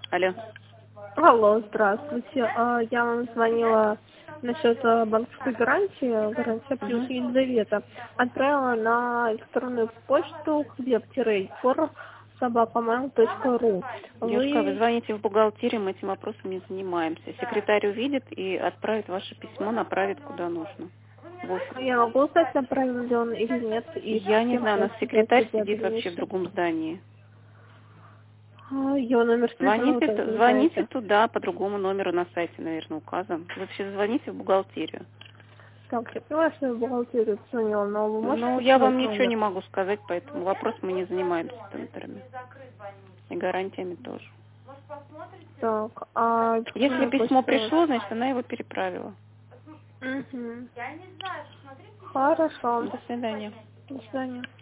Алло. Алло, здравствуйте. Я вам звонила насчет банковской гарантии, гарантия плюс Елизавета. Отправила на электронную почту хлеб-егор@mail.ru. Девушка, вы звоните в бухгалтерию, мы этим вопросом не занимаемся. Секретарь увидит и отправит ваше письмо, направит куда нужно. Я могу узнать, направлен ли он или нет? И Я не знаю, у нас секретарь сидит вообще в дальнейшем? другом здании. Его номер телефона вы тоже не Звоните знаете? туда, по другому номеру на сайте, наверное, указан. Вы вообще звоните в бухгалтерию. Так, я поняла, что я в бухгалтерию звонила, но вы можете Ну, я вам сказать ничего не номер? могу сказать, поэтому вопрос мы не занимаемся тендерами. И гарантиями тоже. Так, Если письмо почта? пришло, значит, она его переправила. Угу. Хорошо. До свидания. До свидания.